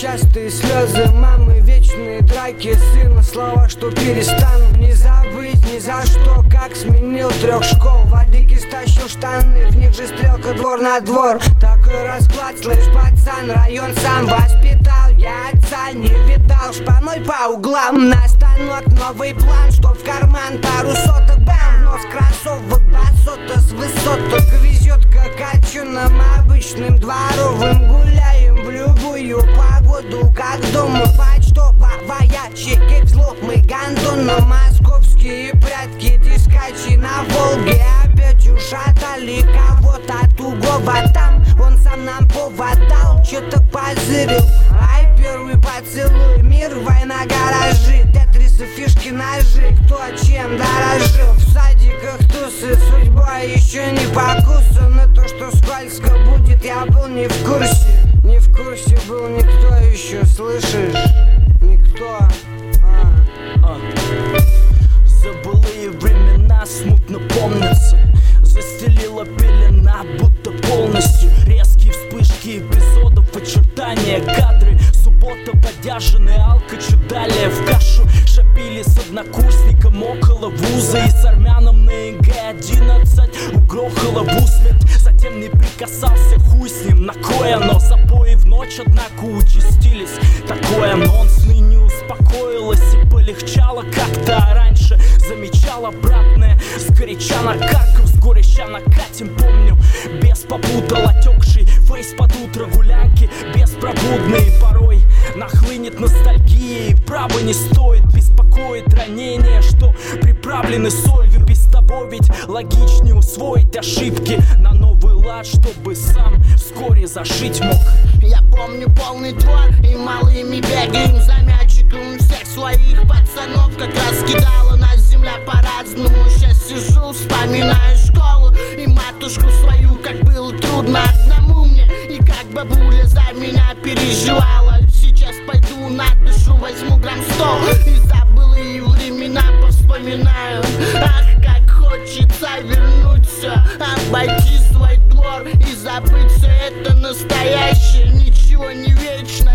частые слезы мамы, вечные драки сына, слова, что перестану не забыть ни за что. Как сменил 3 школ, водики стащил штаны, в них же стрелка двор на двор. Такой расклад, слышь, пацан, район сам воспитал. Я отца не видал, шпаной по углам на станок новый план, чтоб в карман пару соток, бам, нос кроссовок басота с высоток везет как качуном обычным дворовым. Гуляем в любую погоду, как дома почтовая чеки взлом мы гондоном. Московские прятки, дискачи на Волге опять ушатали кого-то тугого там. Он сам нам повод дал, чё-то позырил. Ай, первый поцелуй, мир, война, гаражи, тетрисы, фишки, ножи, кто чем дорожил. В садиках тусы, судьба еще не покусана. То, что скользко будет, я был не в курсе. Не в курсе был никто еще, слышишь? Никто. Забылые времена смутно помнятся. Застелила пелена, будто полностью. Резкие вспышки эпизодов, очертания, кадры. Суббота, подяженный алкачу, далее в кашу. Шапили с однокурсником около вуза и с армяном на ЕГЭ-11 угрохало в усмерть. Затем не прикасался, хуй с ним, на кое оно. Запои в ночь, однако, участились. Такой анонс ныне успокоилась и полегчало как-то, а раньше замечал обратное. Сгоряча на Карков, с горяча накатим, помню. Без попутал отекший фейс под утро, гулянки беспробудные. Порой нахлынет ностальгия, и право не стоит беспокоить ранения, что приправлены солью. Без того ведь логичнее усвоить ошибки на новый лад, чтобы сам вскоре зашить мог. Я помню полный двор, и малыми бегаем за мячиком. Всех своих пацанов как раз кидала нас земля по-разному. Сейчас сижу, вспоминаю школу и матушку свою, как было трудно одному мне, и как бабуля за меня переживала. Сейчас пойду на душу, возьму грамм 100 и забылые времена повспоминаю. Ах, как хочется вернуть все, обойти свой двор и забыть все это настоящее. Ничего не вечно,